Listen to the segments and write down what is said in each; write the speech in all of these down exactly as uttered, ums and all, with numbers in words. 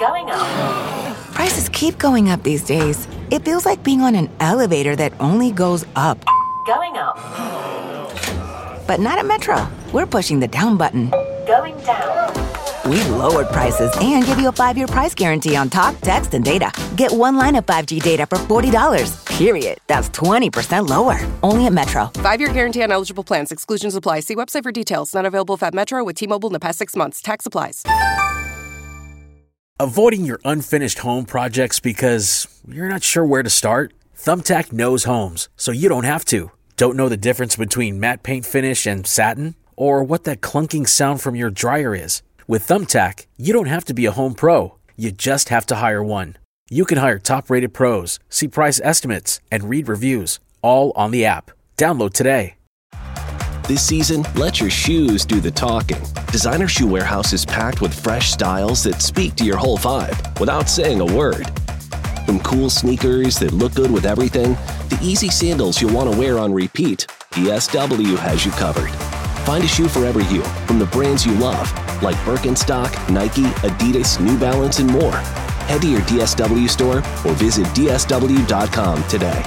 Going up. Prices keep going up these days. It feels like being on an elevator that only goes up. Going up. But not at Metro. We're pushing the down button. Going down. We've lowered prices and give you a five-year price guarantee on talk, text, and data. Get one line of five G data for forty dollars. Period. That's twenty percent lower. Only at Metro. Five-year guarantee on eligible plans. Exclusions apply. See website for details. Not available at Metro with T-Mobile in the past six months. Tax applies. Avoiding your unfinished home projects because you're not sure where to start? Thumbtack knows homes, so you don't have to. Don't know the difference between matte paint finish and satin? Or what that clunking sound from your dryer is? With Thumbtack, you don't have to be a home pro. You just have to hire one. You can hire top-rated pros, see price estimates, and read reviews, all on the app. Download today. This season, let your shoes do the talking. Designer Shoe Warehouse is packed with fresh styles that speak to your whole vibe without saying a word. From cool sneakers that look good with everything, to easy sandals you'll want to wear on repeat, D S W has you covered. Find a shoe for every you from the brands you love, like Birkenstock, Nike, Adidas, New Balance, and more. Head to your D S W store or visit D S W dot com today.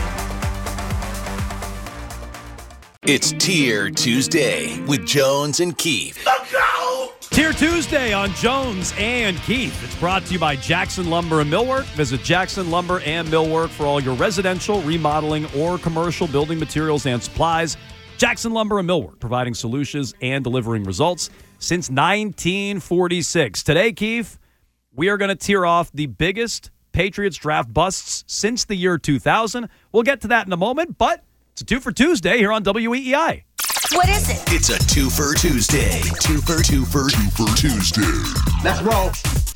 It's Tier Tuesday with Jones and Keith. Let's go! Tier Tuesday on Jones and Keith. It's brought to you by Jackson Lumber and Millwork. Visit Jackson Lumber and Millwork for all your residential, remodeling, or commercial building materials and supplies. Jackson Lumber and Millwork, providing solutions and delivering results since nineteen forty-six. Today, Keith, we are going to tear off the biggest Patriots draft busts since the year two thousand. We'll get to that in a moment, but it's a two for Tuesday here on W E E I. What is it? It's a two for Tuesday. Two for two for two for Tuesday. Let's roll.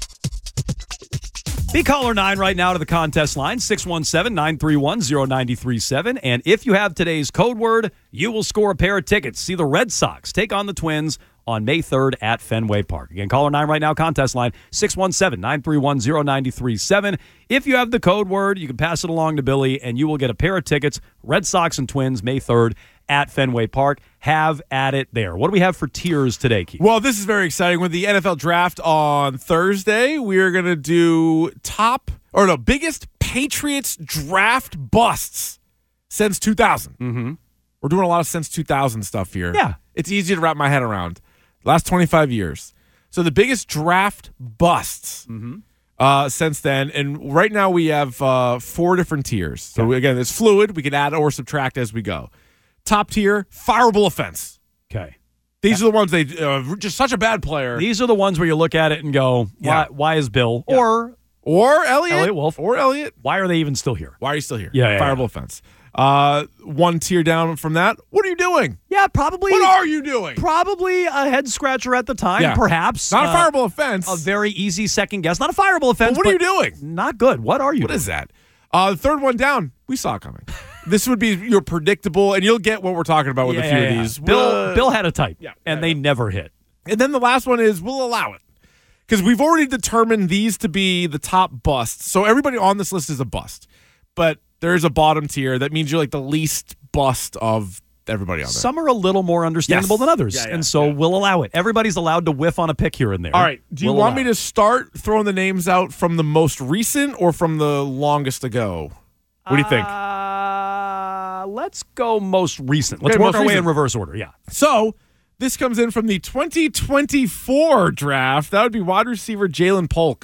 Be caller nine right now to the contest line, six one seven, nine three one, zero nine three seven. And if you have today's code word, you will score a pair of tickets. See the Red Sox take on the Twins on May third at Fenway Park. Again, caller nine right now, contest line, six one seven, nine three one, zero nine three seven. If you have the code word, you can pass it along to Billy, and you will get a pair of tickets, Red Sox and Twins, May third at Fenway Park. Have at it there. What do we have for tiers today, Keith? Well, this is very exciting. With the N F L draft on Thursday, we are going to do top, or no, biggest Patriots draft busts since two thousand. Mm-hmm. We're doing a lot of since two thousand stuff here. Yeah. It's easy to wrap my head around. Last twenty-five years. So the biggest draft busts mm-hmm. uh, since then. And right now we have uh, four different tiers. So okay. again, it's fluid. We can add or subtract as we go. Top tier, fireable offense. Okay. These are the ones they uh, just such a bad player. These are the ones where you look at it and go, why, Yeah. why is Bill Yeah. or Or Elliott. Elliott Wolf. Or Elliott. Why are they even still here? Why are you still here? Yeah, yeah, Fireable yeah. offense. Uh, one tier down from that. What are you doing? Yeah, probably. What are you doing? Probably a head scratcher at the time, Yeah. perhaps. Not a Uh, fireable offense. A very easy second guess. Not a fireable offense. But what are you but doing? Not good. What are you What doing? is that? Uh, the third one down, we saw it coming. This would be your predictable, and you'll get what we're talking about with Yeah, a few yeah, of yeah. these. Bill, Uh, Bill had a type, yeah, and yeah, they yeah. never hit. And then the last one is we'll allow it. Because we've already determined these to be the top busts. So everybody on this list is a bust. But there's a bottom tier. That means you're like the least bust of everybody on there. Some are a little more understandable Yes. than others, Yeah, yeah, and so yeah. we'll allow it. Everybody's allowed to whiff on a pick here and there. All right. Do you We'll want allow me it. to start throwing the names out from the most recent or from the longest ago? What do you think? Uh, let's go most recent. Let's Okay, work most our way recent. in reverse order, yeah. So this comes in from the twenty twenty-four draft. That would be wide receiver Jalen Polk.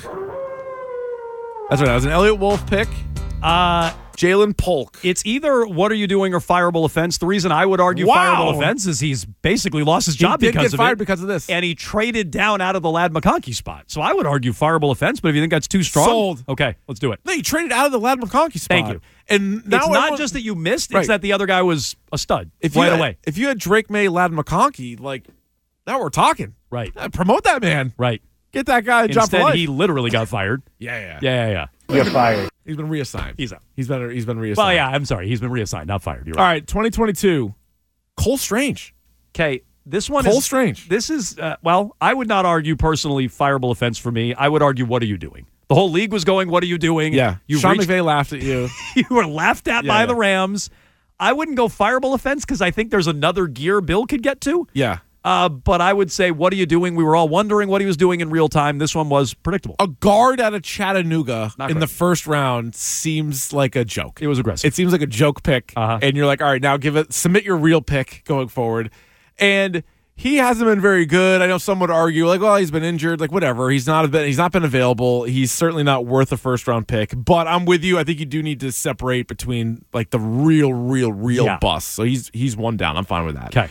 That's right. That was an Elliott Wolf pick. Uh, Jalen Polk. It's either what are you doing or fireable offense. The reason I would argue Wow. fireable offense is he's basically lost his job he did because get of fired it. because of this. And he traded down out of the Lad McConkey spot. So I would argue fireable offense, but if you think that's too strong, Sold. okay, let's do it. No, you traded out of the Lad McConkey spot. Thank you. And now it's not everyone- just that you missed, Right. it's that the other guy was a stud if you right had, away. If you had Drake May, Lad McConkey, like now we're talking. Right. Uh, promote that man. Right. Get that guy a job for Instead, life. he literally got fired. yeah, yeah, Yeah, yeah, yeah. You're fired. He's been reassigned. He's out. He's been he's been reassigned. Well, yeah, I'm sorry. He's been reassigned, not fired. You're All right. right, twenty twenty-two. Cole Strange. Okay, this one Cole is Strange. This is uh, well, I would not argue personally fireable offense for me. I would argue what are you doing? The whole league was going, what are you doing? Yeah. You Sean reached- McVay laughed at you. you were laughed at Yeah, by yeah. the Rams. I wouldn't go fireable offense because I think there's another gear Bill could get to. Yeah. Uh, but I would say, what are you doing? We were all wondering what he was doing in real time. This one was predictable. A guard out of Chattanooga Not in great. the first round seems like a joke. It was aggressive. It seems like a joke pick, Uh-huh. and you're like, all right, now give it, submit your real pick going forward. And he hasn't been very good. I know some would argue, like, well, he's been injured, like whatever. He's not been, he's not been available. He's certainly not worth a first round pick. But I'm with you. I think you do need to separate between like the real, real, real Yeah. bust. So he's he's one down. I'm fine with that. Okay.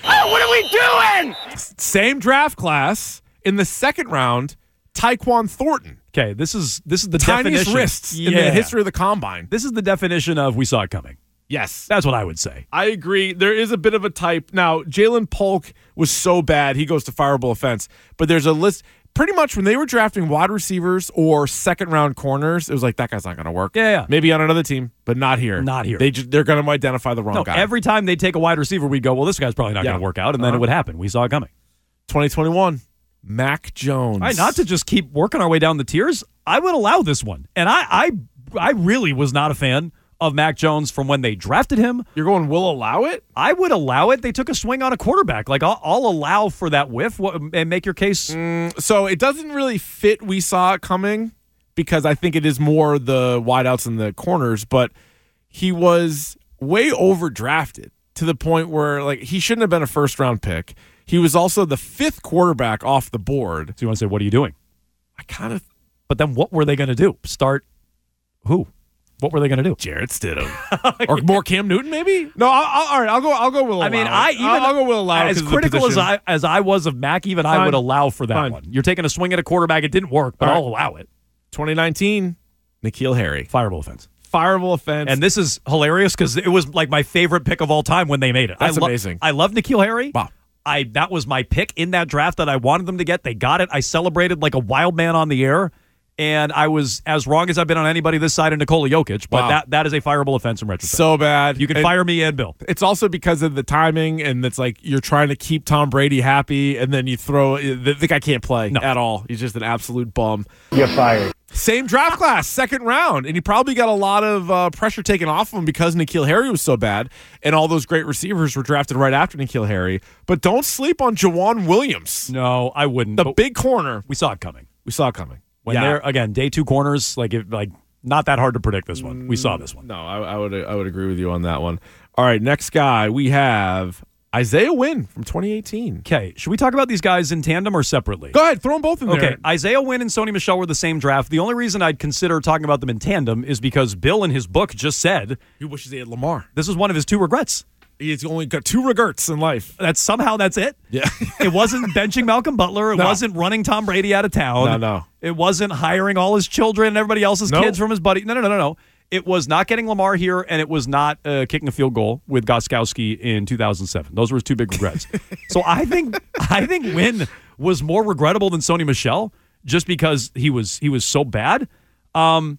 Same draft class in the second round. Tyquan Thornton, Okay, this is this is the tiniest definition. wrists in Yeah. the history of the combine. This is the definition of we saw it coming. Yes. That's what I would say. I agree. There is a bit of a type. Now, Jalen Polk was so bad, he goes to fireable offense. But there's a list. Pretty much when they were drafting wide receivers or second round corners, it was like, that guy's not going to work. Yeah, yeah. Maybe on another team, but not here. Not here. They just, they're going to identify the wrong No, guy. every time they take a wide receiver, we'd go, well, this guy's probably not Yeah. going to work out. And then Uh-huh. it would happen. We saw it coming. twenty twenty-one, Mac Jones. All right, not to just keep working our way down the tiers, I would allow this one. And I, I, I really was not a fan of Mac Jones from when they drafted him. You're going, will allow it? I would allow it. They took a swing on a quarterback. Like, I'll, I'll allow for that whiff what, and make your case. So it doesn't really fit we saw it coming because I think it is more the wideouts and the corners, but he was way overdrafted to the point where like he shouldn't have been a first round pick. He was also the fifth quarterback off the board. So you want to say, what are you doing? I kind of But then what were they going to do? Start who? What were they going to do? Jarrett Stidham or more Cam Newton maybe? No, I'll, I'll, all right. I'll go. I'll go. Will I mean, allow it. I even I'll, I'll go. Will allow it as 'cause of the critical as position. I as I was of Mac. Even I Fine. would allow for that Fine. one. You're taking a swing at a quarterback. It didn't work, but All right. I'll allow it. twenty nineteen, N'Keal Harry, Fireable offense. fireable offense, And this is hilarious because it was like my favorite pick of all time when they made it. That's I lo- amazing. I love N'Keal Harry. Wow. I that was my pick in that draft that I wanted them to get. They got it. I celebrated like a wild man on the air. And I was as wrong as I've been on anybody this side of Nikola Jokic, but Wow. that, that is a fireable offense in retrospect. so bad. You can And- fire me and Bill. It's also because of the timing, and it's like you're trying to keep Tom Brady happy, and then you throw the, the guy can't play No. at all. He's just an absolute bum. You're fired. Same draft class, second round, and he probably got a lot of uh, pressure taken off of him because N'Keal Harry was so bad, and all those great receivers were drafted right after N'Keal Harry. But don't sleep on Jawan Williams, No, I wouldn't. the but big corner. we saw it coming. We saw it coming. When Yeah. they're again day two corners, like if, like not that hard to predict this one. We saw this one. No, I, I would I would agree with you on that one. All right, next guy we have Isaiah Wynn from twenty eighteen. Okay, should we talk about these guys in tandem or separately? Go ahead, throw them both in there. Okay, Isaiah Wynn and Sony Michel were the same draft. The only reason I'd consider talking about them in tandem is because Bill in his book just said He wishes he had Lamar. this was one of his two regrets. He's only got two regrets in life. That somehow that's it. Yeah. It wasn't benching Malcolm Butler. It No. wasn't running Tom Brady out of town. No, no. It wasn't hiring all his children and everybody else's Nope. kids from his buddy. No, no, no, no, no. It was not getting Lamar here, and it was not uh, kicking a field goal with Gostkowski in two thousand seven. Those were his two big regrets. So I think I think Wynn was more regrettable than Sony Michel just because he was he was so bad. Um,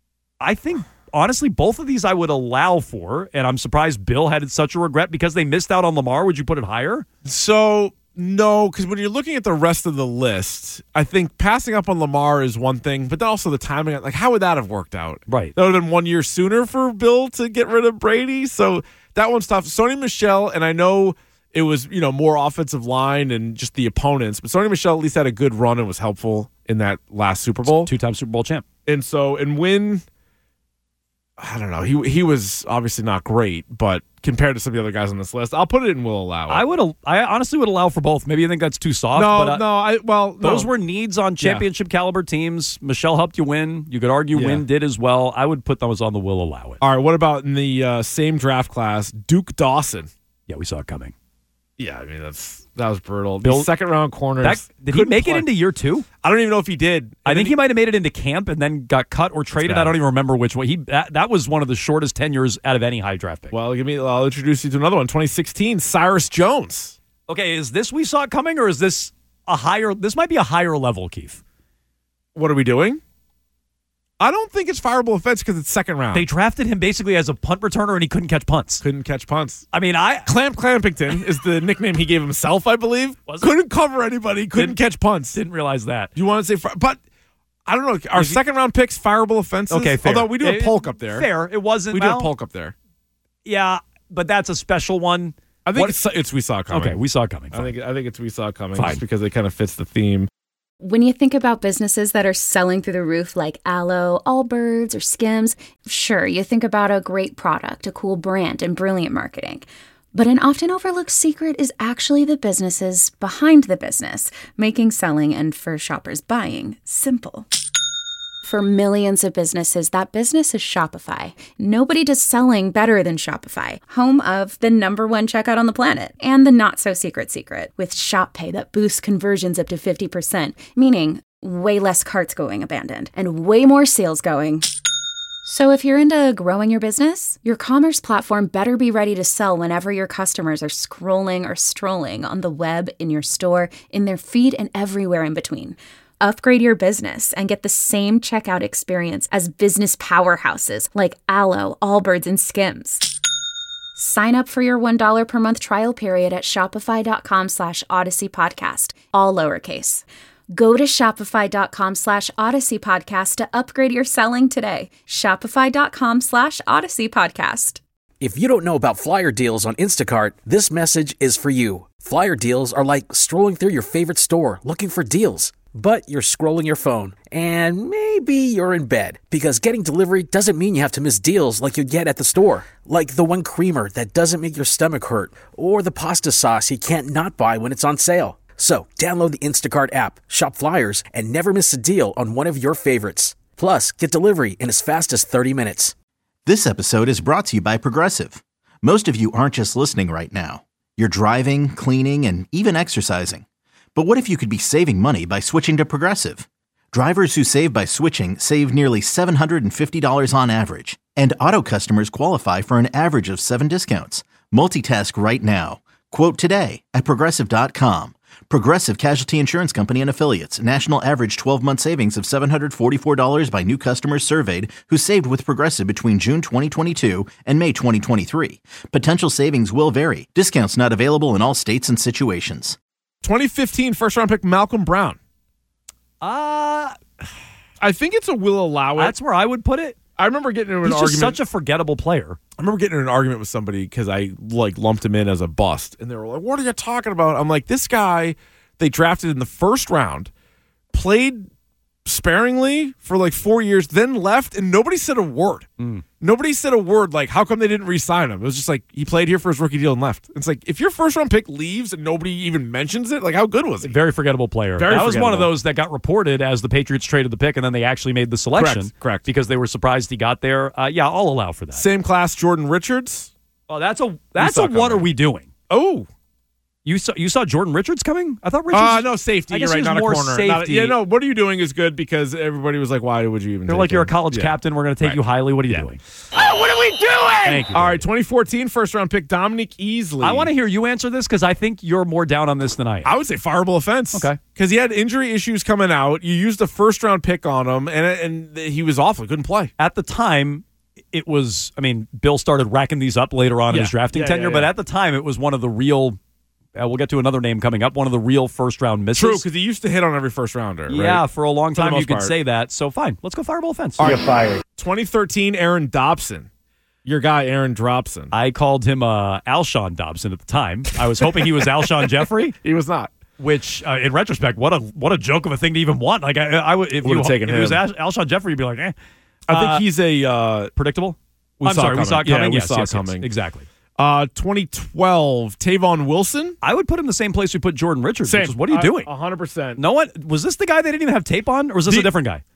I think honestly both of these I would allow for, and I'm surprised Bill had such a regret because they missed out on Lamar. Would you put it higher? So, no, because when you're looking at the rest of the list, I think passing up on Lamar is one thing, but then also the timing. Like, how would that have worked out? Right. That would have been one year sooner for Bill to get rid of Brady. So that one's tough. Sony Michel, and I know it was, you know, more offensive line and just the opponents, but Sony Michel at least had a good run and was helpful in that last Super Bowl. Two-time Super Bowl champ. And so, and Wynn, I don't know. He he was obviously not great, but compared to some of the other guys on this list, I'll put it in will allow it. I would. al- I honestly would allow for both. Maybe you think that's too soft. no, but I, no, I well, those no. were needs on championship caliber teams. Michelle helped you win. You could argue Yeah. Wynn did as well. I would put those on the will allow it. All right. What about in the uh, same draft class, Duke Dawson? Yeah, we saw it coming. Yeah, I mean that's that was brutal. Bill- The second round corners. That, did he couldn't make play. it into year two? I don't even know if he did. I And think then he might have made it into camp and then got cut or traded. bad. I don't even remember which one. He that, that was one of the shortest tenures out of any high draft pick. Well, give me. I'll introduce you to another one. twenty sixteen, Cyrus Jones. Okay, is this we saw it coming or is this a higher? This might be a higher level, Keith. What are we doing? I don't think it's fireable offense because it's second round. They drafted him basically as a punt returner and he couldn't catch punts. couldn't catch punts. I mean, I Clamp Clampington is the nickname he gave himself, I believe. Was it? Couldn't cover anybody. Couldn't Didn't- catch punts. didn't realize that. You want to say, fi- but I don't know. Our second round picks fireable offenses. Okay, fair. Although we do a It- polk up there. Fair. It wasn't. We do well, a polk up there. Yeah, but that's a special one. I think What- it's, it's we saw it coming. Okay, we saw it coming. I Fine. think I think it's we saw it coming Fine. just because it kind of fits the theme. When you think about businesses that are selling through the roof like Aloe, Allbirds, or Skims, sure, you think about a great product, a cool brand, and brilliant marketing. But an often overlooked secret is actually the businesses behind the business, making selling and for shoppers buying simple. For millions of businesses, that business is Shopify. Nobody does selling better than Shopify, home of the number one checkout on the planet and the not-so-secret secret with Shop Pay that boosts conversions up to fifty percent, meaning way less carts going abandoned and way more sales going. So if you're into growing your business, your commerce platform better be ready to sell whenever your customers are scrolling or strolling on the web, in your store, in their feed, and everywhere in between. Upgrade your business and get the same checkout experience as business powerhouses like Aloe, Allbirds, and Skims. Sign up for your one dollar per month trial period at shopify.com slash Odyssey Podcast, all lowercase. Go to shopify.com slash Odyssey Podcast to upgrade your selling today. Shopify.com slash Odyssey Podcast. If you don't know about Flyer deals on Instacart, this message is for you. Flyer deals are like strolling through your favorite store looking for deals. But you're scrolling your phone, and maybe you're in bed, because getting delivery doesn't mean you have to miss deals like you get at the store. Like the one creamer that doesn't make your stomach hurt, or the pasta sauce you can't not buy when it's on sale. So download the Instacart app, shop Flyers, and never miss a deal on one of your favorites. Plus, get delivery in as fast as thirty minutes. This episode is brought to you by Progressive. Most of you aren't just listening right now. You're driving, cleaning, and even exercising. But what if you could be saving money by switching to Progressive? Drivers who save by switching save nearly seven hundred fifty dollars on average. And auto customers qualify for an average of seven discounts. Multitask right now. Quote today at Progressive dot com. Progressive Casualty Insurance Company and Affiliates. National average twelve-month savings of seven hundred forty-four dollars by new customers surveyed who saved with Progressive between June twenty twenty-two and May twenty twenty-three. Potential savings will vary. Discounts not available in all states and situations. twenty fifteen first round pick Malcolm Brown. Uh, I think it's a will allow it. that's where I would put it. I remember getting into an He's just argument. such a forgettable player. I remember getting in an argument with somebody because I like lumped him in as a bust, and they were like, "What are you talking about?" I'm like, "This guy they drafted in the first round, played sparingly for like four years, then left, and nobody said a word. Mm. Nobody said a word. Like, how come they didn't re-sign him? It was just like he played here for his rookie deal and left. It's like if your first round pick leaves and nobody even mentions it, like how good was he? Very forgettable player. Very that was one of forgettable. those that got reported as the Patriots traded the pick, and then they actually made the selection. Correct, correct. Because they were surprised he got there. Uh, yeah, I'll allow for that. Same class, Jordan Richards. Oh, that's a that's saw a it what are coming. we doing? Oh, You saw you saw Jordan Richards coming? I thought Richards. uh, no safety. I You're guess right, he was not a more corner. safety. Not a- yeah, no. What are you doing is good because everybody was like, "Why would you even?" They're take like, you're a him?" college Yeah. captain. We're going to take Right. you highly. What are you Yeah. doing? Oh, what are we doing? Thank you. All right, twenty fourteen first round pick Dominic Easley. I want to hear you answer this because I think you're more down on this than I am. I would say fireable offense. Okay. Because he had injury issues coming out. You used a first round pick on him, and and he was awful. He couldn't play. At the time, it was, I mean, Bill started racking these up later on in Yeah. his drafting Yeah, tenure, yeah, but yeah. at the time, it was one of the real, uh, we'll get to another name coming up, one of the real first round misses. True, because he used to hit on every first rounder. Yeah, right? for a long For the time you most could part. say that. So fine, let's go fireball offense. All right. twenty thirteen Aaron Dobson. Your guy, Aaron Dropson. I called him uh, Alshon Dobson at the time. I was hoping he was Alshon Jeffrey, He was not. which, uh, in retrospect, what a what a joke of a thing to even want. Like I, I would if you Would've taken if it was him. Al- Alshon Jeffrey, you'd be like, eh. I think Uh, he's a uh, predictable. We I'm saw sorry, it we saw it coming. coming. Yeah, we yes, saw it yes, yes, coming. exactly. uh, twenty twelve Tavon Wilson. I would put him the same place we put Jordan Richards. Same. Which is, what are you Uh, doing? A hundred percent. No one was this the guy they didn't even have tape on, or was this The- a different guy?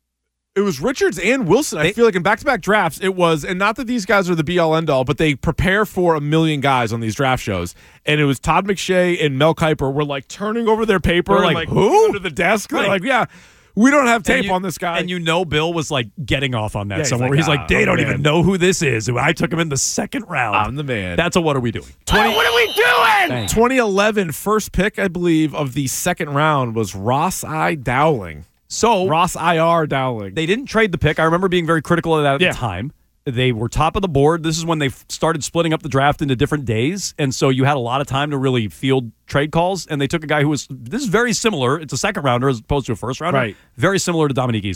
It was Richards and Wilson. I They- feel like in back-to-back drafts, it was, and not that these guys are the be-all, end-all, but they prepare for a million guys on these draft shows. And it was Todd McShay and Mel Kiper were like turning over their paper They're and like, like who? under the desk. They're Right. like, yeah, we don't have tape And you- on this guy. And you know Bill was like getting off on that Yeah, he's somewhere. like, he's like, "Ah, they I'm don't the even man." know who this is. I took him in the second round. I'm the man. That's a what are we doing? Oh, what are we doing? Thank you. twenty eleven first pick, I believe, of the second round was Ross I. Dowling. So Ross I R. Dowling. they didn't trade the pick. I remember being very critical of that at Yeah. the time. They were top of the board. This is when they f- started splitting up the draft into different days. And so you had a lot of time to really field trade calls. And they took a guy who was, this is very similar. It's a second rounder as opposed to a first rounder. Right. Very similar to Dominique Easley.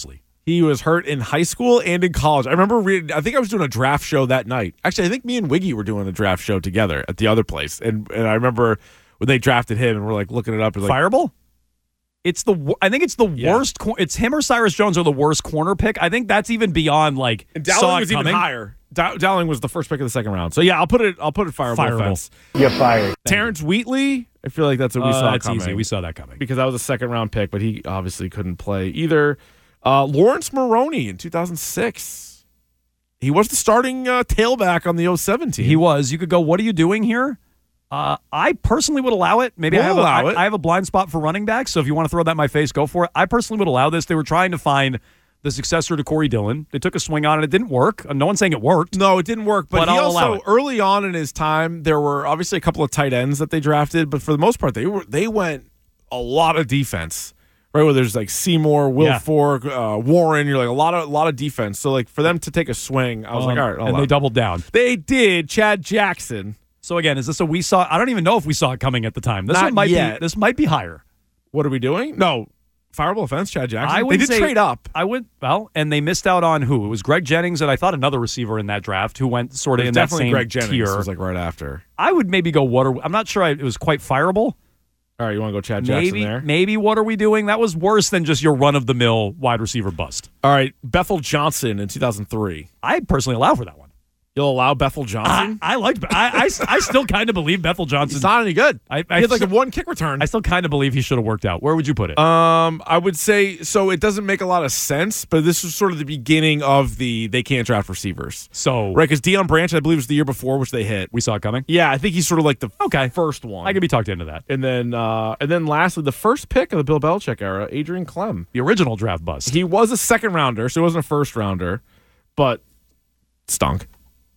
He was hurt in high school and in college. I remember reading, I think I was doing a draft show that night. Actually, I think me and Wiggy were doing a draft show together at the other place. And and I remember when they drafted him and we're like looking it up. And like, Fireball? It's the I think it's the Yeah. worst. cor- It's him or Cyrus Jones are the worst corner pick. I think that's even beyond like and saw Dowling it was even coming. higher. Dow- Dowling was the first pick of the second round. So yeah, I'll put it I'll put it fireable, Fireable. offense. You're fired. Terrence Wheatley, I feel like that's what we Uh, saw that's coming. easy. We saw that coming. Because that was a second round pick, but he obviously couldn't play either. Uh, Lawrence Maroney in two thousand six. He was the starting uh, tailback on the oh seven team. He was. You could go, what are you doing here? Uh, I personally would allow it. Maybe We'll I have a, allow I, it. I have a blind spot for running backs, so if you want to throw that in my face, go for it. I personally would allow this. They were trying to find the successor to Corey Dillon. They took a swing on it. It didn't work. Uh, No one's saying it worked. No, it didn't work. But, But he I'll allow also it. early on in his time, there were obviously a couple of tight ends that they drafted, but for the most part, they were they went a lot of defense. Right, where there's like Seymour, Will Yeah. Fork, uh, Warren. You're like a lot of a lot of defense. So like for them to take a swing, I was Um, like, all right, I'll and allow they it. doubled down. They did. Chad Jackson. So again, is this a we saw? I don't even know if we saw it coming at the time. This Not one might yet. be. This might be higher. What are we doing? No, fireable offense. Chad Jackson. I they would did say, trade up. I would well, and they missed out on who? It was Greg Jennings, and I thought another receiver in that draft who went sort of It was in that definitely same Greg Jennings. tier. Was like right after. I would maybe go. What are? I'm not sure. I, it was quite fireable. All right, you want to go Chad Jackson Maybe, there? maybe what are we doing? That was worse than just your run of the mill wide receiver bust. All right, Bethel Johnson in two thousand three. I personally allow for that one. You'll allow Bethel I, Johnson? I liked. I, I, I still kind of believe Bethel Johnson. He's not any good. I, I he had like still- a one kick return. I still kind of believe he should have worked out. Where would you put it? Um, I would say so. It doesn't make a lot of sense, but this was sort of the beginning of the they can't draft receivers, so right? Because Deion Branch, I believe, was the year before, which they hit. we saw it coming. Yeah, I think he's sort of like the Okay. first one. I could be talked into that. and then uh, and then lastly, the first pick of the Bill Belichick era, Adrian Clem. The original draft bust. He was a second rounder, so he wasn't a first rounder, but stunk.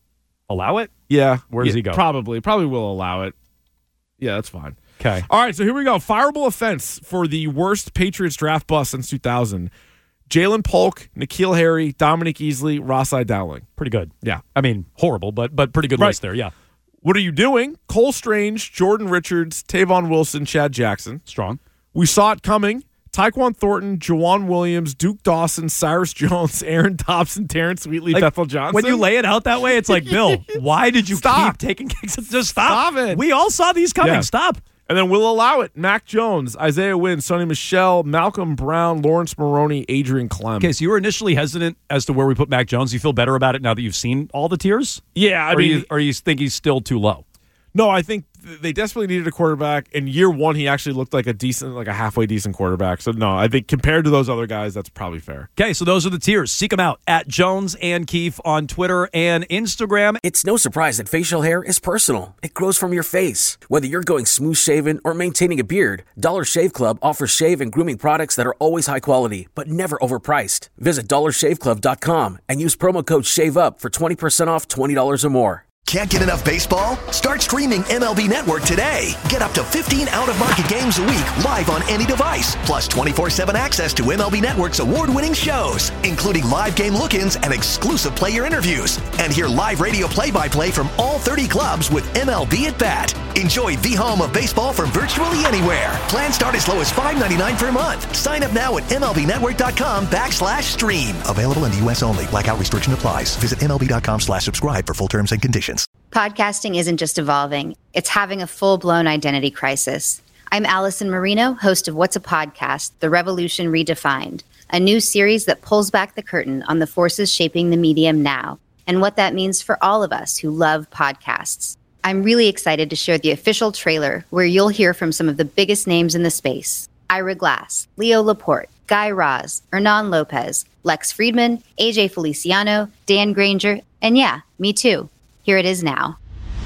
Allow it. Yeah, Where does yeah, he go? Probably, probably will allow it. Yeah, that's fine. Okay. All right, so here we go. Fireable offense for the worst Patriots draft bust since two thousand. Jalen Polk, N'Keal Harry, Dominic Easley, Rossai Dowling. Pretty good. Yeah. I mean, horrible, but but pretty good Right. list there. Yeah. What are you doing? Cole Strange, Jordan Richards, Tavon Wilson, Chad Jackson. Strong. We saw it coming. Taekwon Thornton, Jawan Williams, Duke Dawson, Cyrus Jones, Aaron Dobson, Terrence Wheatley, Like, Bethel Johnson. When you lay it out that way, it's like, Bill, why did you Stop. keep taking kicks? Just stop. Stop it. We all saw these coming. Yeah. Stop. And then we'll allow it. Mac Jones, Isaiah Wynn, Sonny Michel, Malcolm Brown, Lawrence Maroney, Adrian Clem. Okay, so you were initially hesitant as to where we put Mac Jones. You feel better about it now that you've seen all the tiers? Yeah, I or mean, you, or you think he's still too low? no, I think th- they desperately needed a quarterback. In year one, he actually looked like a decent, like a halfway decent quarterback. So no, I think compared to those other guys, that's probably fair. Okay, so those are the tiers. Seek them out at Jones and Keefe on Twitter and Instagram. It's no surprise that facial hair is personal. It grows from your face. Whether you're going smooth shaven or maintaining a beard, Dollar Shave Club offers shave and grooming products that are always high quality, but never overpriced. Visit dollar shave club dot com and use promo code SHAVEUP for twenty percent off twenty dollars or more. Can't get enough baseball? Start streaming M L B Network today. Get up to fifteen out-of-market games a week live on any device. Plus twenty-four seven access to M L B Network's award-winning shows, including live game look-ins and exclusive player interviews. And hear live radio play-by-play from all thirty clubs with M L B at Bat. Enjoy the home of baseball from virtually anywhere. Plans start as low as five dollars and ninety-nine cents per month. Sign up now at M L B network dot com backslash stream. Available in the U S only. Blackout restriction applies. Visit M L B dot com slash subscribe for full terms and conditions. Podcasting isn't just evolving, it's having a full-blown identity crisis. I'm Allison Marino, host of What's a Podcast? The Revolution Redefined, a new series that pulls back the curtain on the forces shaping the medium now and what that means for all of us who love podcasts. I'm really excited to share the official trailer where you'll hear from some of the biggest names in the space. Ira Glass, Leo Laporte, Guy Raz, Hernan Lopez, Lex Friedman, A J Feliciano, Dan Granger, and yeah, me too. Here it is now.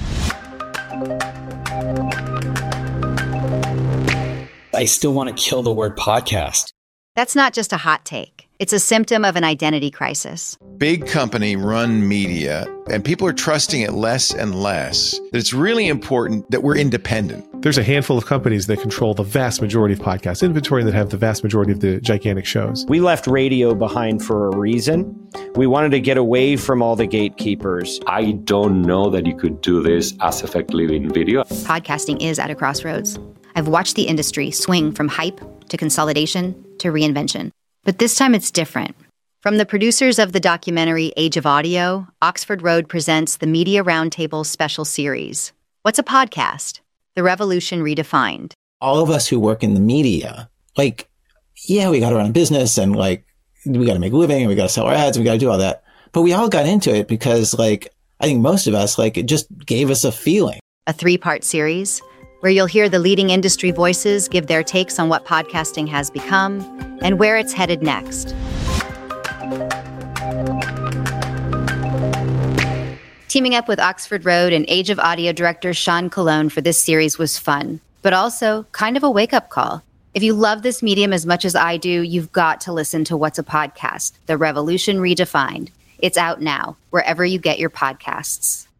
I still want to kill the word podcast. That's not just a hot take. It's a symptom of an identity crisis. Big company run media, and people are trusting it less and less. That it's really important that we're independent. There's a handful of companies that control the vast majority of podcast inventory and that have the vast majority of the gigantic shows. We left radio behind for a reason. We wanted to get away from all the gatekeepers. I don't know that you could do this as effectively in video. Podcasting is at a crossroads. I've watched the industry swing from hype to consolidation to reinvention. But this time it's different. From the producers of the documentary Age of Audio, Oxford Road presents the Media Roundtable special series. What's a podcast? The Revolution Redefined. All of us who work in the media, like, yeah, we got to run a business and like, we got to make a living and we got to sell our ads and we got to do all that. But we all got into it because like, I think most of us, like, it just gave us a feeling. A three-part series where you'll hear the leading industry voices give their takes on what podcasting has become and where it's headed next. Teaming up with Oxford Road and Age of Audio director Sean Colon for this series was fun, but also kind of a wake-up call. If you love this medium as much as I do, you've got to listen to What's a Podcast? The Revolution Redefined. It's out now, wherever you get your podcasts.